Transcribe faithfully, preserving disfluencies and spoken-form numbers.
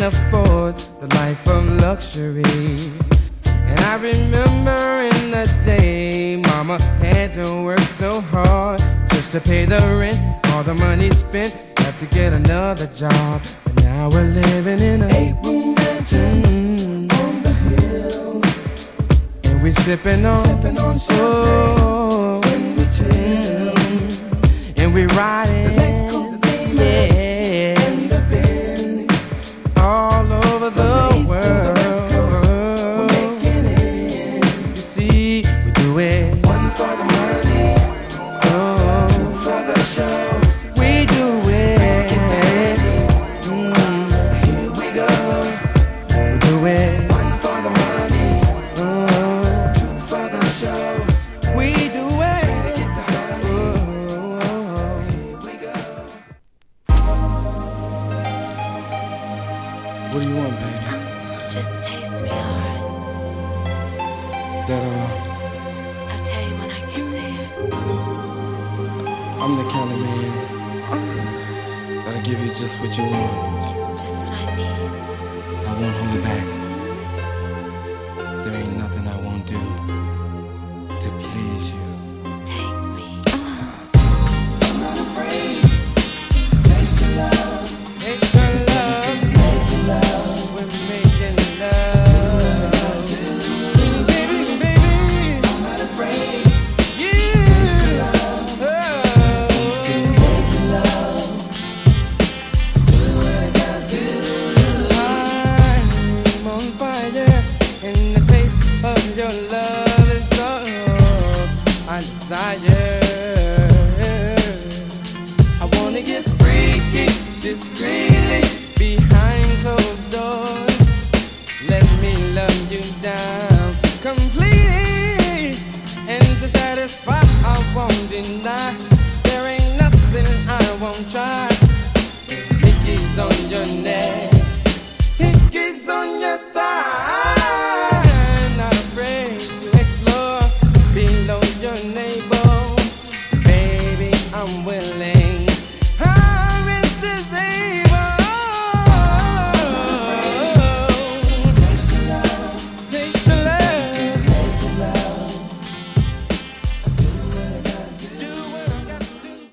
afford the life of luxury. And I remember in the day, mama had to work so hard just to pay the rent. All the money spent, have to get another job. And now we're living in a eight-room mansion mm, on the hill. And we're sipping on, sipping on champagne oh, when we chill. Mm, and we're riding the next coupe, yeah, and the Benz all over the, the world. What do you want, baby? Just taste me yours. Is that all? I'll tell you when I get there. I'm the kind of man that'll give you just what you want. Just what I need. I won't hold back. There ain't nothing I won't do to please you. Take me. I'm not afraid. Taste your love. Taste your love. Making love. We're making love. Baby, baby. I'm not afraid. Yeah. Taste your love. Oh. Making love. Do what I gotta do. I'm on fire, and the taste of your love is all I desire. I wanna get freaky, discreetly, behind closed doors. Let me love you down completely, and to satisfy I won't deny. There ain't nothing I won't try. Hickeys on your neck.